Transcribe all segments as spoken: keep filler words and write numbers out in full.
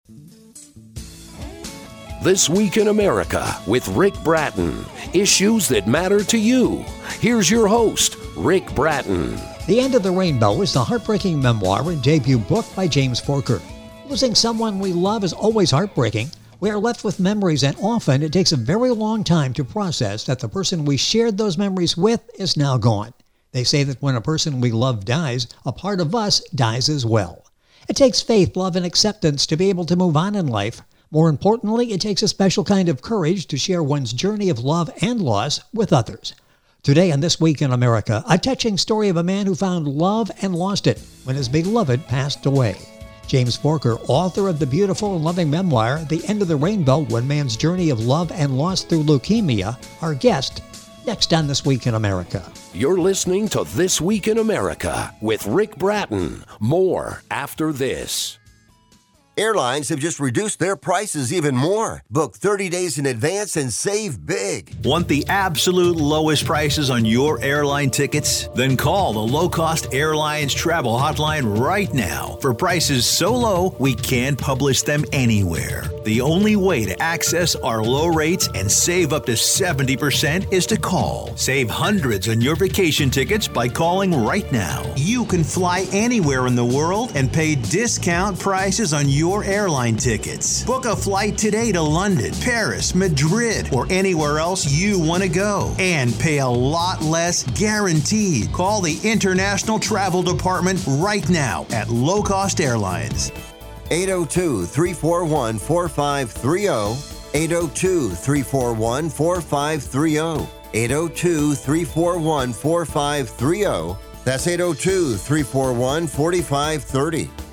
This Week in America with Rick Bratton. Issues that matter to you. Here's your host, Rick Bratton. The End of the Rainbow is the heartbreaking memoir and debut book by James Forker. Losing someone we love is always heartbreaking. We are left with memories, and often it takes a very long time to process that the person we shared those memories with is now gone. They say that when a person we love dies, a part of us dies as well. It takes faith, love, and acceptance to be able to move on in life. More importantly, it takes a special kind of courage to share one's journey of love and loss with others. Today on This Week in America, a touching story of a man who found love and lost it when his beloved passed away. James Forker, author of the beautiful and loving memoir, The End of the Rainbow, One Man's Journey of Love and Loss Through Leukemia, our guest, next on This Week in America. You're listening to This Week in America with Rick Bratton. More after this. Airlines have just reduced their prices even more. Book thirty days in advance and save big. Want the absolute lowest prices on your airline tickets? Then call the Low Cost Airlines Travel Hotline right now for prices so low we can't publish them anywhere. The only way to access our low rates and save up to seventy percent is to call. Save hundreds on your vacation tickets by calling right now. You can fly anywhere in the world and pay discount prices on your your airline tickets. Book a flight today to London, Paris, Madrid, or anywhere else you want to go. And pay a lot less guaranteed. Call the International Travel Department right now at Low Cost Airlines. eight oh two, three four one, four five three oh. eight oh two, three four one, four five three oh. eight oh two, three four one, four five three oh. That's eight oh two, three four one, four five three oh.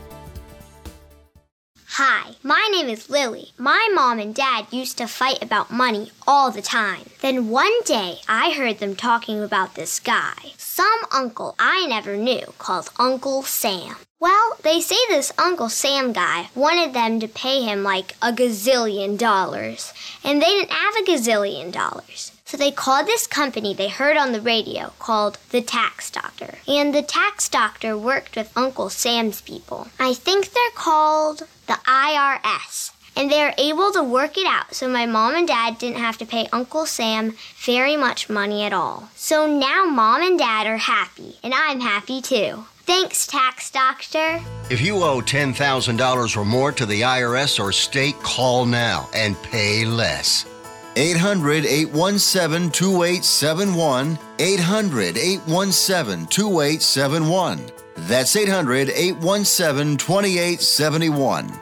Hi, my name is Lily. My mom and dad used to fight about money all the time. Then one day, I heard them talking about this guy, some uncle I never knew, called Uncle Sam. Well, they say this Uncle Sam guy wanted them to pay him like a gazillion dollars, and they didn't have a gazillion dollars. So they called this company they heard on the radio called the Tax Doctor. And the Tax Doctor worked with Uncle Sam's people. I think they're called the I R S. And they were able to work it out so my mom and dad didn't have to pay Uncle Sam very much money at all. So now mom and dad are happy, and I'm happy too. Thanks, Tax Doctor. If you owe ten thousand dollars or more to the I R S or state, call now and pay less. eight hundred, eight one seven, two eight seven one. eight hundred, eight one seven, two eight seven one. That's eight hundred, eight one seven, two eight seven one.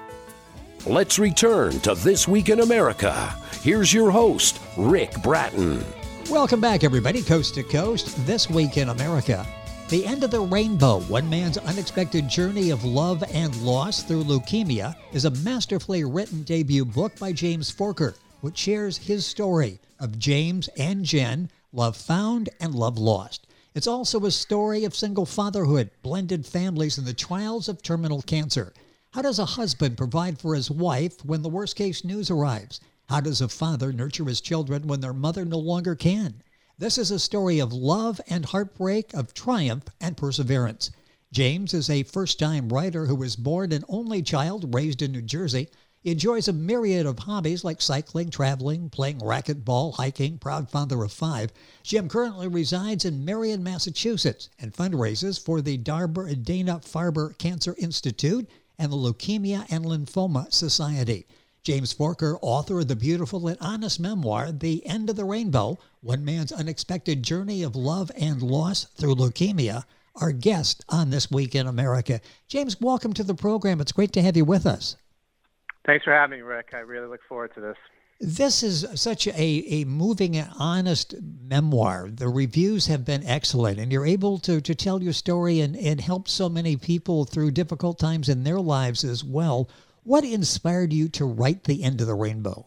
Let's return to This Week in America. Here's your host, Rick Bratton. Welcome back, everybody, coast to coast. This Week in America. The End of the Rainbow, One Man's Unexpected Journey of Love and Loss Through Leukemia, is a masterfully written debut book by James Forker, which shares his story of James and Jen, love found and love lost. It's also a story of single fatherhood, blended families, and the trials of terminal cancer. How does a husband provide for his wife when the worst-case news arrives? How does a father nurture his children when their mother no longer can? This is a story of love and heartbreak, of triumph and perseverance. James is a first-time writer who was born an only child raised in New Jersey. He enjoys a myriad of hobbies like cycling, traveling, playing racquetball, hiking, proud father of five. Jim currently resides in Marion, Massachusetts, and fundraises for the Darber Dana-Farber Cancer Institute and the Leukemia and Lymphoma Society. James Forker, author of the beautiful and honest memoir, The End of the Rainbow, One Man's Unexpected Journey of Love and Loss Through Leukemia, our guest on This Week in America. James, welcome to the program. It's great to have you with us. Thanks for having me, Rick. I really look forward to this. This is such a, a moving and honest memoir. The reviews have been excellent, and you're able to, to tell your story and, and help so many people through difficult times in their lives as well. What inspired you to write The End of the Rainbow?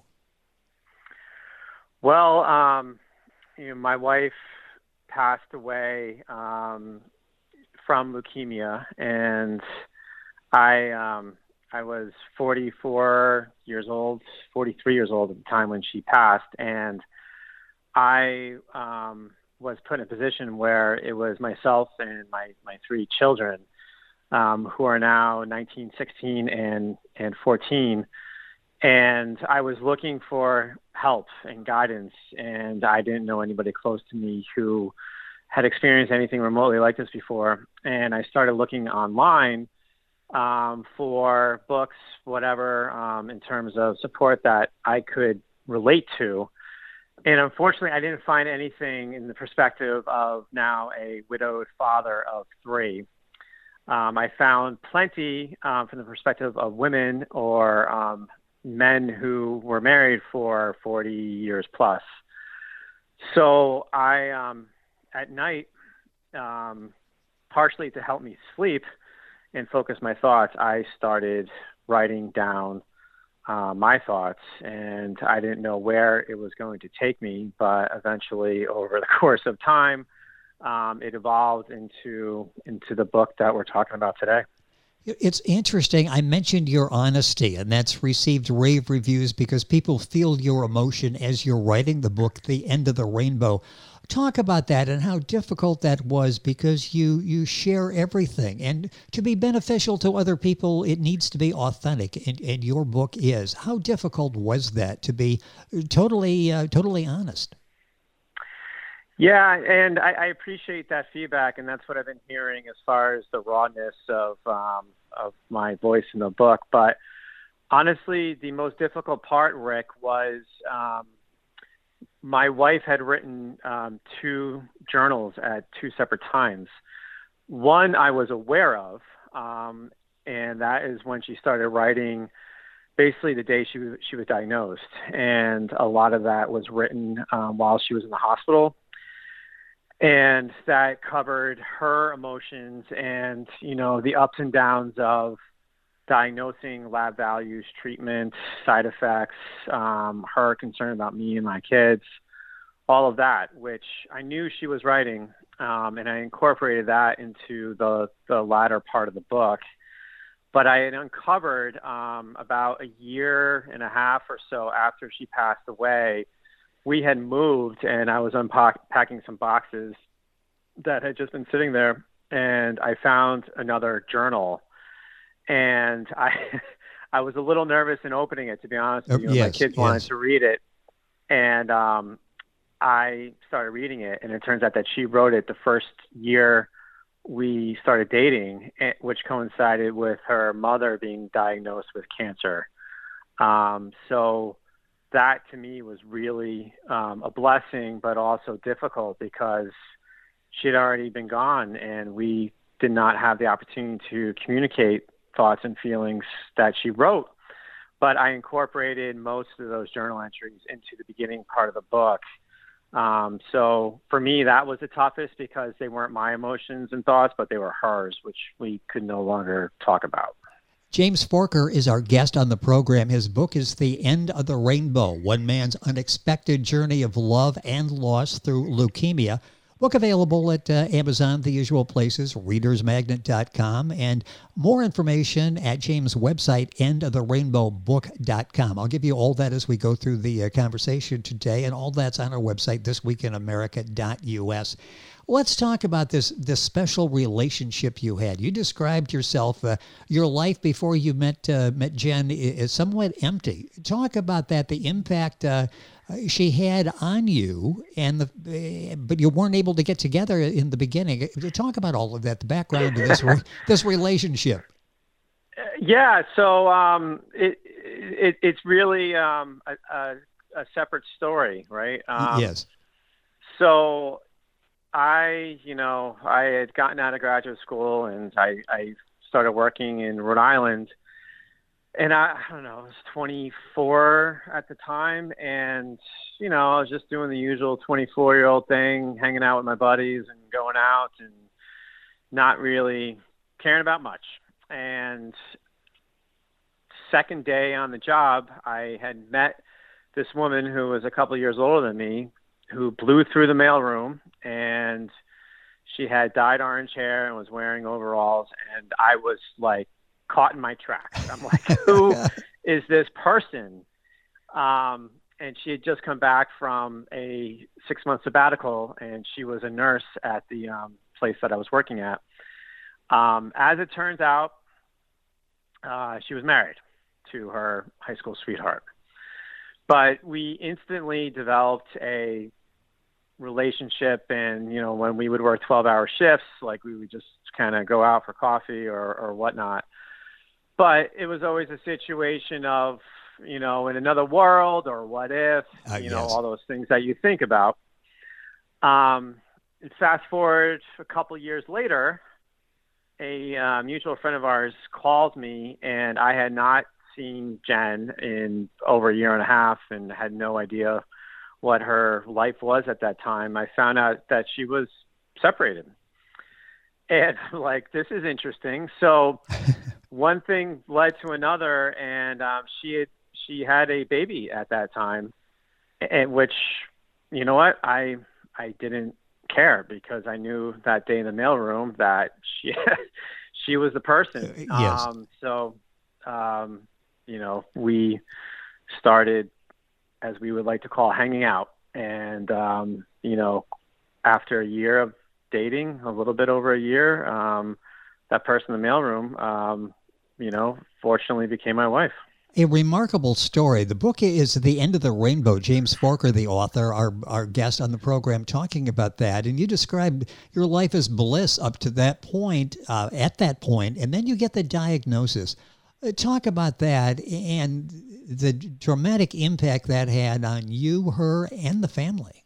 Well, um, you know, my wife passed away um, from leukemia, and I um, I was forty-four years old, forty-three years old at the time when she passed, and I um, was put in a position where it was myself and my, my three children um, who are now nineteen, sixteen, and, and fourteen. And I was looking for help and guidance, and I didn't know anybody close to me who had experienced anything remotely like this before. And I started looking online um, for books, whatever, um, in terms of support that I could relate to. And unfortunately, I didn't find anything in the perspective of now a widowed father of three. Um, I found plenty um, from the perspective of women or um, men who were married for forty years plus. So I, um, at night, um, partially to help me sleep and focus my thoughts, I started writing down uh, my thoughts, and I didn't know where it was going to take me, but eventually over the course of time, um, it evolved into, into the book that we're talking about today. It's interesting. I mentioned your honesty, and that's received rave reviews because people feel your emotion as you're writing the book, The End of the Rainbow. Talk about that and how difficult that was, because you, you share everything. And to be beneficial to other people, it needs to be authentic, and, and your book is. How difficult was that to be totally, uh, totally honest? Yeah, and I, I appreciate that feedback, and that's what I've been hearing as far as the rawness of um, of my voice in the book. But honestly, the most difficult part, Rick, was um, my wife had written um, two journals at two separate times. One I was aware of, um, and that is when she started writing basically the day she was, she was diagnosed. And a lot of that was written um, while she was in the hospital. And that covered her emotions and, you know, the ups and downs of diagnosing, lab values, treatment, side effects, um, her concern about me and my kids, all of that, which I knew she was writing. Um, and I incorporated that into the, the latter part of the book. But I had uncovered um, about a year and a half or so after she passed away, we had moved, and I was unpacking some boxes that had just been sitting there, and I found another journal, and I I was a little nervous in opening it, to be honest with you. Oh, yes, my kids yes. wanted to read it, and um, I started reading it, and it turns out that she wrote it the first year we started dating, which coincided with her mother being diagnosed with cancer. Um, so that to me was really um, a blessing, but also difficult because she had already been gone, and we did not have the opportunity to communicate thoughts and feelings that she wrote. But I incorporated most of those journal entries into the beginning part of the book. Um, so for me, that was the toughest because they weren't my emotions and thoughts, but they were hers, which we could no longer talk about. James Forker is our guest on the program. His book is The End of the Rainbow, One Man's Unexpected Journey of Love and Loss Through Leukemia. Book available at uh, Amazon, the usual places, readers magnet dot com, and more information at James' website, end of the rainbow book dot com. I'll give you all that as we go through the uh, conversation today, and all that's on our website, this week in america dot u s. Let's talk about this this special relationship you had. You described yourself, uh, your life before you met uh, met Jen is somewhat empty. Talk about that, the impact uh, she had on you, and the uh, but you weren't able to get together in the beginning. Talk about all of that, the background of this re- this relationship. Yeah, so um, it, it it's really um, a, a, a separate story, right? Um, yes. So. I, you know, I had gotten out of graduate school, and I, I started working in Rhode Island, and I, I don't know, I was twenty-four at the time, and, you know, I was just doing the usual twenty-four-year-old thing, hanging out with my buddies and going out and not really caring about much. And second day on the job, I had met this woman who was a couple of years older than me, who blew through the mailroom, and she had dyed orange hair and was wearing overalls. And I was like caught in my tracks. I'm like, who is this person? Um, and she had just come back from a six month sabbatical, and she was a nurse at the um, place that I was working at. Um, as it turns out, uh, she was married to her high school sweetheart. But we instantly developed a relationship, and, you know, when we would work twelve-hour shifts, like we would just kind of go out for coffee or, or whatnot. But it was always a situation of, you know, in another world, or what if, uh, you know, yes. all those things that you think about. Um, fast forward a couple years later, a uh, mutual friend of ours called me, and I had not seen Jen in over a year and a half and had no idea what her life was at that time. I found out that she was separated. And I'm like, this is interesting. So one thing led to another, and um, she had she had a baby at that time, and which, you know what, I I didn't care, because I knew that day in the mailroom that she she was the person. Yes. Um, so, um, you know, we started, as we would like to call, hanging out. And, um, you know, after a year of dating, a little bit over a year, um, that person in the mailroom, um, you know, fortunately became my wife. A remarkable story. The book is The End of the Rainbow. James Forker, the author, our, our guest on the program, talking about that. And you described your life as bliss up to that point, uh, at that point, and then you get the diagnosis. Uh, talk about that and the dramatic impact that had on you, her, and the family.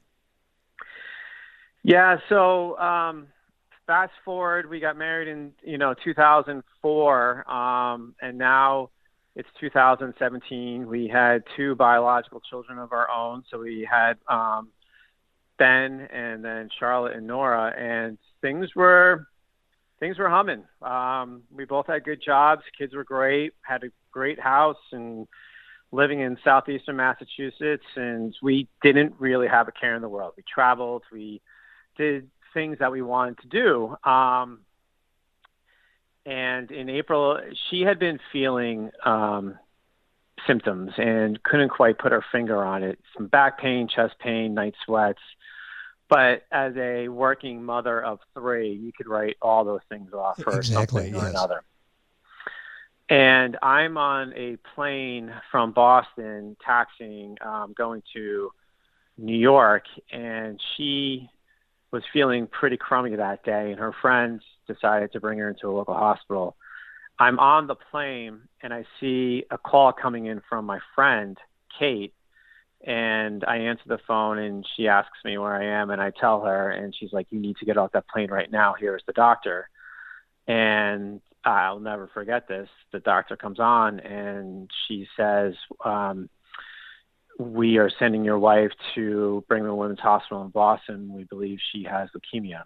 Yeah, so um, fast forward, we got married in, you know, two thousand four, um, and now it's two thousand seventeen. We had two biological children of our own. So we had um, Ben, and then Charlotte and Nora, and things were things were humming. Um, we both had good jobs. Kids were great. Had a great house, and living in southeastern Massachusetts. And we didn't really have a care in the world. We traveled. We did things that we wanted to do. Um, And in April, she had been feeling um, symptoms and couldn't quite put her finger on it. Some back pain, chest pain, night sweats. But as a working mother of three, you could write all those things off for Exactly, something or yes. another. And I'm on a plane from Boston, taxiing, um, going to New York, and she was feeling pretty crummy that day, and her friends decided to bring her into a local hospital. I'm on the plane, and I see a call coming in from my friend, Kate, and I answer the phone, and she asks me where I am, and I tell her, and she's like, you need to get off that plane right now. Here's the doctor. And I'll never forget this. The doctor comes on, and she says, um, we are sending your wife to Brigham and Women's Hospital in Boston. We believe she has leukemia.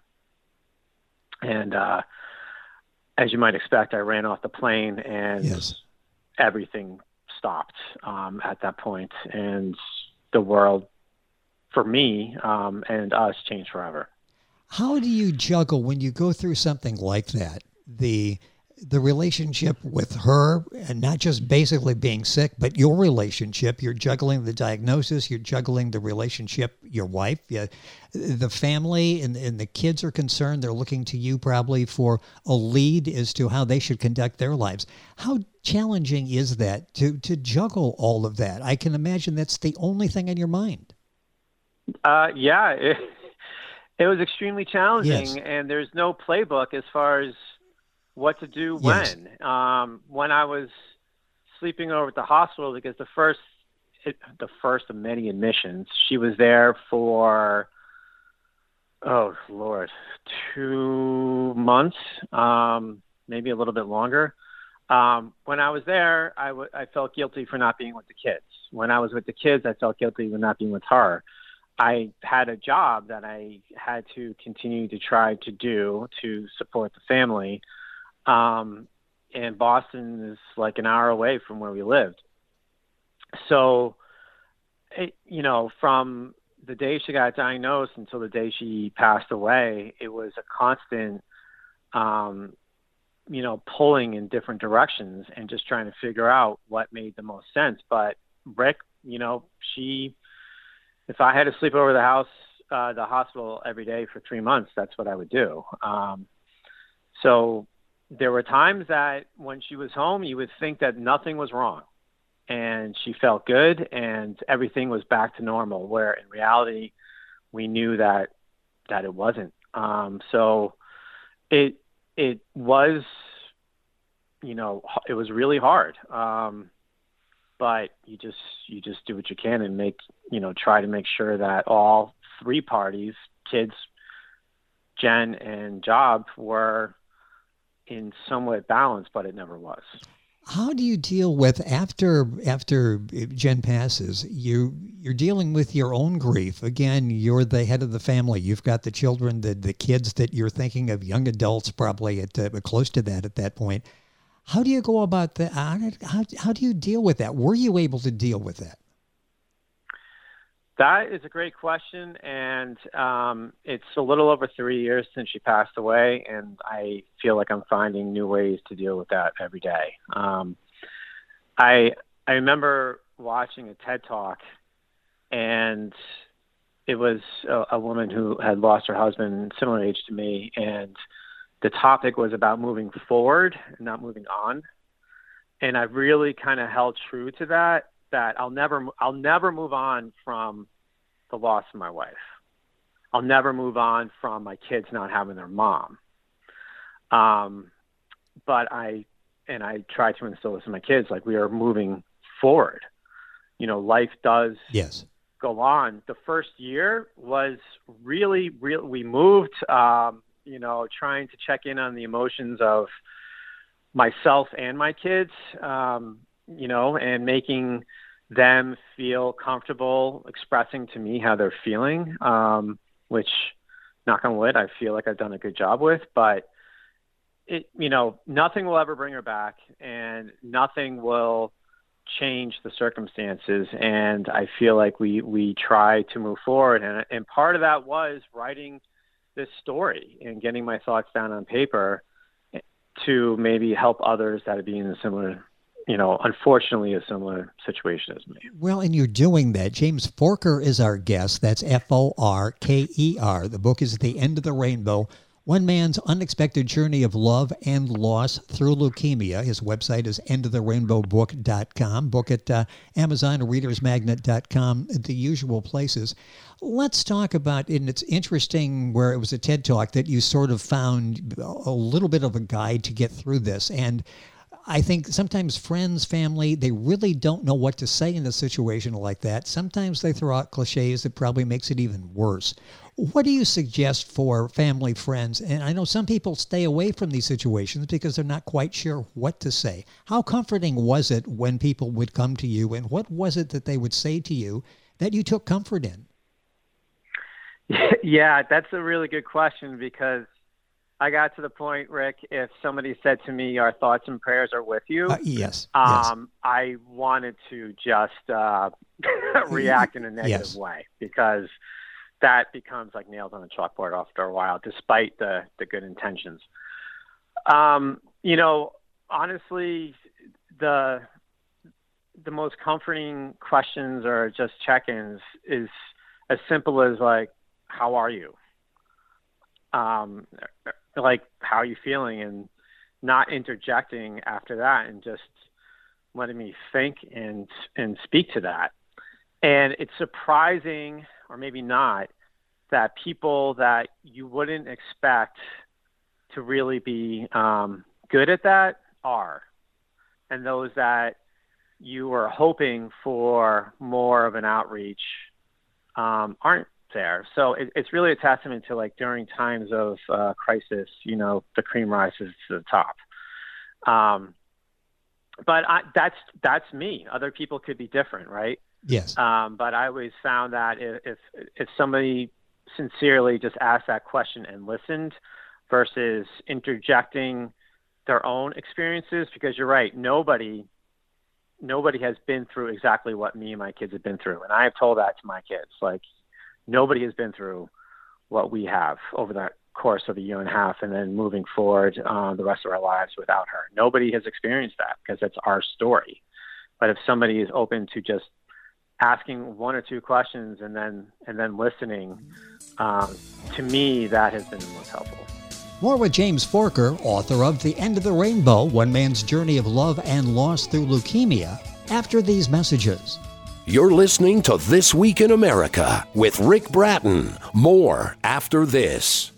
And uh, as you might expect, I ran off the plane, and Yes. everything stopped um, at that point. And the world, for me um, and us, changed forever. How do you juggle when you go through something like that? The the relationship with her, and not just basically being sick, but your relationship. You're juggling the diagnosis. You're juggling the relationship, your wife, yeah, the family, and, and the kids are concerned. They're looking to you probably for a lead as to how they should conduct their lives. How challenging is that to, to juggle all of that? I can imagine that's the only thing on your mind. Uh, yeah, it, it was extremely challenging, Yes. and there's no playbook as far as what to do Yes. when. Um, when I was sleeping over at the hospital, because the first, it, the first of many admissions, she was there for, oh Lord, two months, um, maybe a little bit longer. Um, when I was there, I, w- I felt guilty for not being with the kids. When I was with the kids, I felt guilty for not being with her. I had a job that I had to continue to try to do to support the family. Um, and Boston is like an hour away from where we lived. So, it, you know, from the day she got diagnosed until the day she passed away, it was a constant, um, you know, pulling in different directions and just trying to figure out what made the most sense. But Rick, you know, she, if I had to sleep over the house, uh, the hospital every day for three months, that's what I would do. Um, so, there were times that when she was home, you would think that nothing was wrong and she felt good and everything was back to normal, where in reality, we knew that, that it wasn't. Um, so it, it was, you know, it was really hard. Um, but you just, you just do what you can and make, you know, try to make sure that all three parties, kids, Jen and Job, were in somewhat balance, but it never was. How do you deal with after after Jen passes? You you're dealing with your own grief. Again, you're the head of the family. You've got the children, the the kids that you're thinking of, young adults probably at uh, close to that at that point. How do you go about that? How, how how do you deal with that? Were you able to deal with that? That is a great question, and um, it's a little over three years since she passed away, and I feel like I'm finding new ways to deal with that every day. Um, I I remember watching a TED Talk, and it was a, a woman who had lost her husband, similar age to me, and the topic was about moving forward and not moving on. And I really kind of held true to that. That I'll never, I'll never move on from the loss of my wife. I'll never move on from my kids not having their mom. Um, but I, and I try to instill this in my kids, like we are moving forward. You know, life does yes. go on. The first year was really, real. We moved, um, you know, trying to check in on the emotions of myself and my kids, um, you know, and making them feel comfortable expressing to me how they're feeling, um, which, knock on wood, I feel like I've done a good job with. But, it, you know, nothing will ever bring her back, and nothing will change the circumstances. And I feel like we, we try to move forward. And, and part of that was writing this story and getting my thoughts down on paper to maybe help others that are being in a similar, you know, unfortunately a similar situation as me. Well, and you're doing that. James Forker is our guest. That's F O R K E R. The book is The End of the Rainbow, One Man's Unexpected Journey of Love and Loss Through Leukemia. His website is end of the rainbow book dot com. Book at uh, Amazon or readers magnet dot com, the usual places. Let's talk about, and it's interesting where it was a TED Talk that you sort of found a little bit of a guide to get through this. And I think sometimes friends, family, they really don't know what to say in a situation like that. Sometimes they throw out cliches that probably makes it even worse. What do you suggest for family, friends? And I know some people stay away from these situations because they're not quite sure what to say. How comforting was it when people would come to you, and what was it that they would say to you that you took comfort in? Yeah, that's a really good question, because I got to the point, Rick, if somebody said to me, our thoughts and prayers are with you, uh, yes, um, yes. I wanted to just uh, react in a negative yes. way, because that becomes like nails on a chalkboard after a while, despite the, the good intentions. Um, you know, honestly, the the most comforting questions or just check-ins is as simple as like, how are you? Um, like, how are you feeling? And not interjecting after that, and just letting me think and, and speak to that. And it's surprising, or maybe not, that people that you wouldn't expect to really be um, good at that are. And those that you were hoping for more of an outreach um, aren't there. So it, it's really a testament to, like, during times of uh, crisis, you know, the cream rises to the top. Um, but I, that's, that's me. Other people could be different, right? Yes. Um, but I always found that if, if, if somebody sincerely just asked that question and listened versus interjecting their own experiences, because you're right, nobody, nobody has been through exactly what me and my kids have been through. And I have told that to my kids, like, nobody has been through what we have over that course of a year and a half, and then moving forward uh, the rest of our lives without her. Nobody has experienced that, because that's our story. But if somebody is open to just asking one or two questions and then and then listening, um, to me, that has been the most helpful. More with James Forker, author of The End of the Rainbow, One Man's Journey of Love and Loss Through Leukemia, after these messages. You're listening to This Week in America with Rick Bratton. More after this.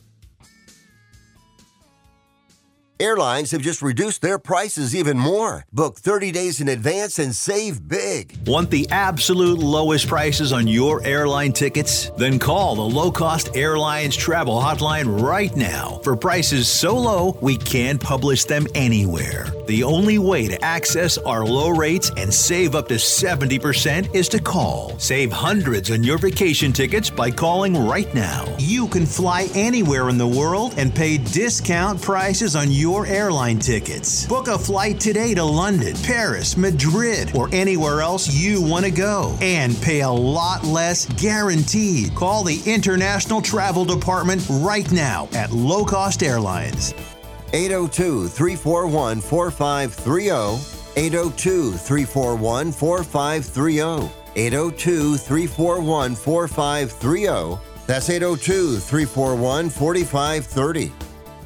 Airlines have just reduced their prices even more. Book thirty days in advance and save big. Want the absolute lowest prices on your airline tickets? Then call the Low Cost Airlines Travel Hotline right now for prices so low we can't publish them anywhere. The only way to access our low rates and save up to seventy percent is to call. Save hundreds on your vacation tickets by calling right now. You can fly anywhere in the world and pay discount prices on your airline tickets. Book a flight today to London, Paris, Madrid, or anywhere else you want to go and pay a lot less guaranteed. Call the International Travel Department right now at Low Cost Airlines. eight oh two, three four one, four five three oh. eight oh two, three four one, four five three oh. eight oh two, three four one, four five three oh. That's eight oh two, three four one, four five three oh.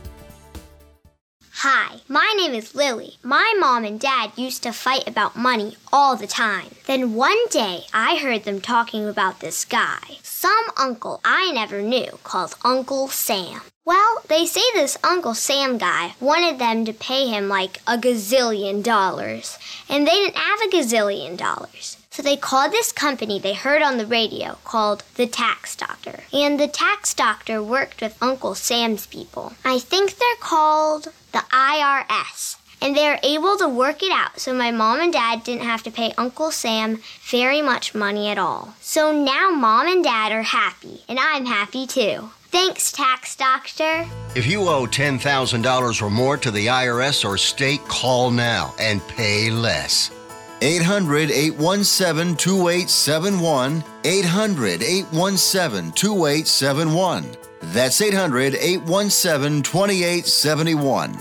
Hi, my name is Lily. My mom and dad used to fight about money all the time. Then one day, I heard them talking about this guy, some uncle I never knew, called Uncle Sam. Well, they say this Uncle Sam guy wanted them to pay him like a gazillion dollars, and they didn't have a gazillion dollars. So they called this company they heard on the radio called the Tax Doctor. And the Tax Doctor worked with Uncle Sam's people. I think they're called the I R S. And they were able to work it out so my mom and dad didn't have to pay Uncle Sam very much money at all. So now mom and dad are happy, and I'm happy too. Thanks, Tax Doctor. If you owe ten thousand dollars or more to the I R S or state, call now and pay less. eight hundred, eight one seven, two eight seven one. eight hundred, eight one seven, two eight seven one. That's eight hundred, eight one seven, two eight seven one.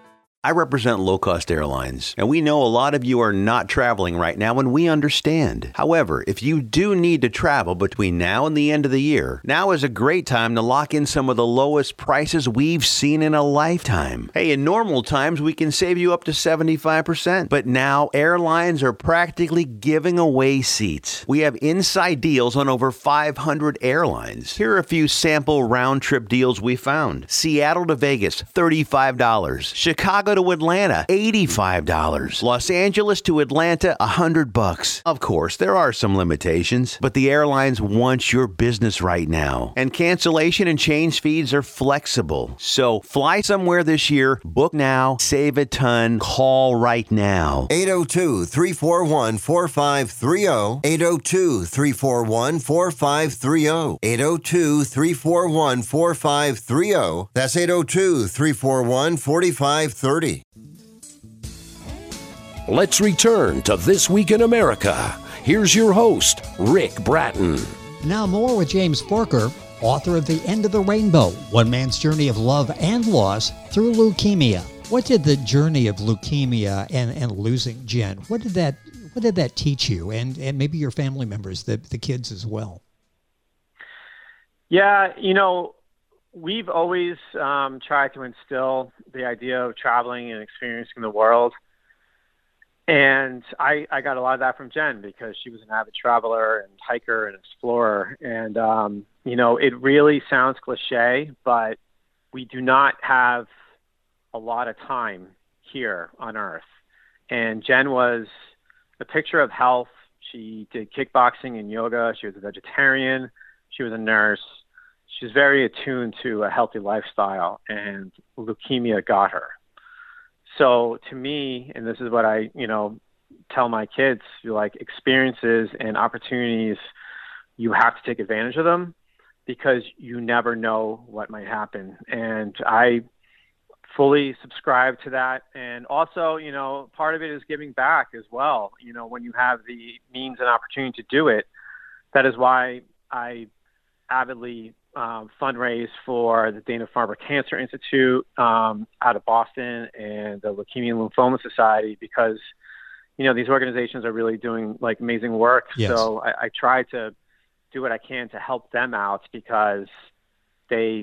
I represent Low Cost Airlines, and we know a lot of you are not traveling right now, and we understand. However, if you do need to travel between now and the end of the year, now is a great time to lock in some of the lowest prices we've seen in a lifetime. Hey, in normal times, we can save you up to seventy-five percent, but now airlines are practically giving away seats. We have inside deals on over five hundred airlines. Here are a few sample round-trip deals we found. Seattle to Vegas, thirty-five dollars. Chicago to Atlanta, eighty-five dollars. Los Angeles to Atlanta, one hundred bucks. Of course, there are some limitations, but the airlines want your business right now. And cancellation and change fees are flexible. So fly somewhere this year, book now, save a ton, call right now. eight oh two, three four one, four five three oh. eight oh two, three four one, four five three oh. eight oh two, three four one, four five three oh. That's eight oh two, three four one, four five three oh. Let's return to This Week in America. Here's your host, Rick Bratton. Now more with James Forker, author of The End of the Rainbow, One Man's Journey of Love and Loss Through Leukemia. What did the journey of leukemia and, and losing Jen, what did that what did that teach you, and, and maybe your family members, the, the kids as well? Yeah, you know, we've always um, tried to instill the idea of traveling and experiencing the world. And I, I got a lot of that from Jen because she was an avid traveler and hiker and explorer. And, um, you know, it really sounds cliche, but we do not have a lot of time here on Earth. And Jen was a picture of health. She did kickboxing and yoga. She was a vegetarian. She was a nurse. She's very attuned to a healthy lifestyle, and leukemia got her. So to me, and this is what I, you know, tell my kids, like experiences and opportunities, you have to take advantage of them because you never know what might happen. And I fully subscribe to that. And also, you know, part of it is giving back as well. You know, when you have the means and opportunity to do it, that is why I avidly Um, fundraise for the Dana-Farber Cancer Institute um, out of Boston and the Leukemia and Lymphoma Society because, you know, these organizations are really doing like amazing work. Yes. So I, I try to do what I can to help them out because they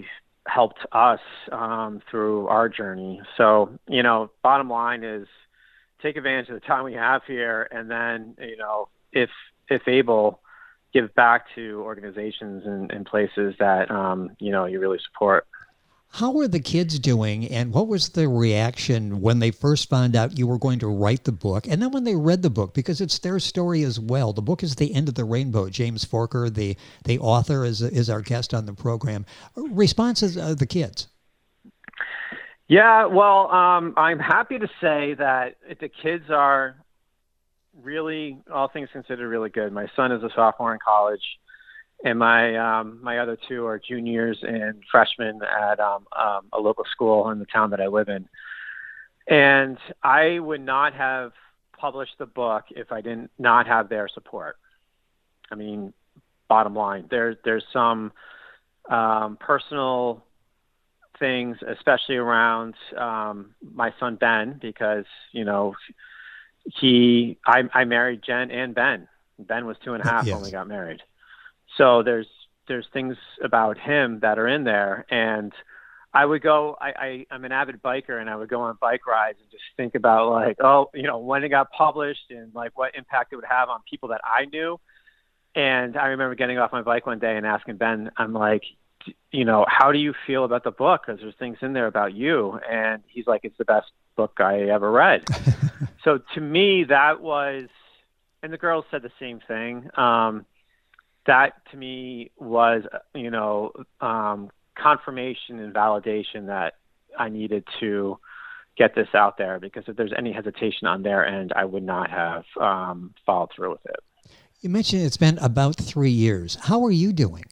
helped us um, through our journey. So, you know, bottom line is take advantage of the time we have here, and then, you know, if if able, give back to organizations and, and places that, um, you know, you really support. How are the kids doing, and what was the reaction when they first found out you were going to write the book, and then when they read the book, because it's their story as well? The book is The End of the Rainbow. James Forker, the, the author, is is our guest on the program. Responses of the kids? Yeah, well, um, I'm happy to say that the kids are really, all things considered, really good. My son is a sophomore in college, and my um, my other two are juniors and freshmen at um, um, a local school in the town that I live in. And I would not have published the book if I did not have their support. I mean, bottom line, there, there's some um, personal things, especially around um, my son Ben, because, you know, he I, I married Jen and Ben. Ben was two and a half Yes. when we got married. So there's there's things about him that are in there, and I would go. I, I I'm an avid biker, and I would go on bike rides and just think about, like, oh, you know, when it got published and like what impact it would have on people that I knew. And I remember getting off my bike one day and asking Ben, I'm like, you know, how do you feel about the book? Because there's things in there about you. And he's like, it's the best book I ever read. So to me, that was, and the girls said the same thing. Um, that to me was, you know, um, confirmation and validation that I needed to get this out there, because if there's any hesitation on their end, I would not have um, followed through with it. You mentioned it's been about three years. How are you doing?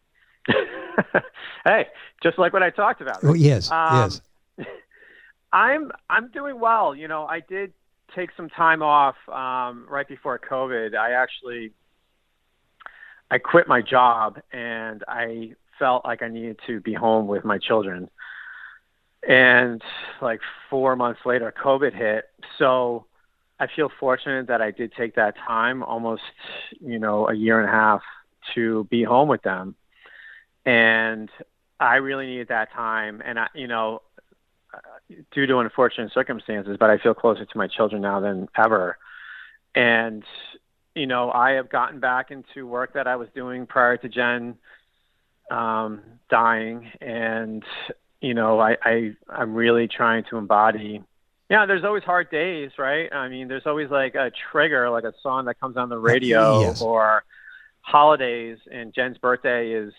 Hey, just like what I talked about. Oh, yes, um, yes. I'm I'm doing well. You know, I did take some time off um, right before COVID. I actually I quit my job, and I felt like I needed to be home with my children. And like four months later, COVID hit. So I feel fortunate that I did take that time, almost, you know, a year and a half, to be home with them. And I really needed that time. And, I, you know, due to unfortunate circumstances, but I feel closer to my children now than ever. And, you know, I have gotten back into work that I was doing prior to Jen um, dying. And, you know, I, I, I'm really trying to embody, yeah, there's always hard days, right? I mean, there's always like a trigger, like a song that comes on the radio, yes. or holidays. And Jen's birthday is,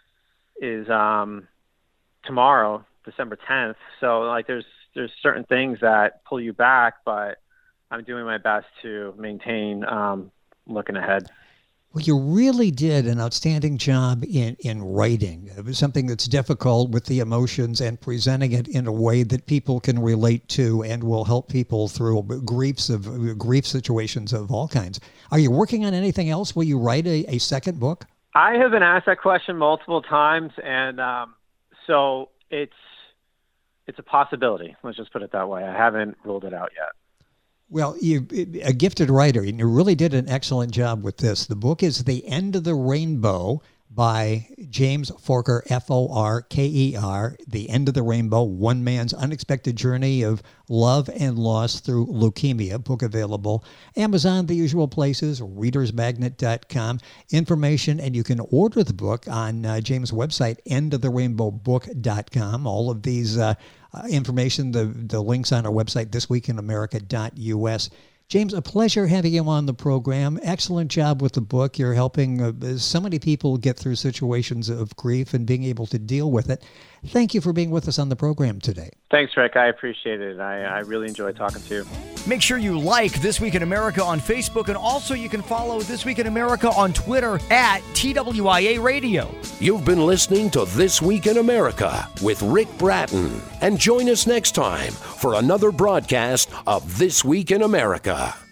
is um, tomorrow, December tenth. So like there's, there's certain things that pull you back, but I'm doing my best to maintain um, looking ahead. Well, you really did an outstanding job in, in writing. It was something that's difficult with the emotions and presenting it in a way that people can relate to and will help people through griefs of grief situations of all kinds. Are you working on anything else? Will you write a, a second book? I have been asked that question multiple times, and um, so it's it's a possibility. Let's just put it that way. I haven't ruled it out yet. Well, you a gifted writer, and you really did an excellent job with this. The book is The End of the Rainbow by James Forker, F O R K E R, The End of the Rainbow, One Man's Unexpected Journey of Love and Loss Through Leukemia. Book available Amazon, the usual places, readers magnet dot com. Information, and you can order the book on uh, James' website, end of the rainbow book dot com. All of these uh, uh, information, the, the links on our website, this week in america dot U S. James, a pleasure having you on the program. Excellent job with the book. You're helping uh, so many people get through situations of grief and being able to deal with it. Thank you for being with us on the program today. Thanks, Rick. I appreciate it. I, I really enjoyed talking to you. Make sure you like This Week in America on Facebook, and also you can follow This Week in America on Twitter at T W I A Radio. You've been listening to This Week in America with Rick Bratton. And join us next time for another broadcast of This Week in America.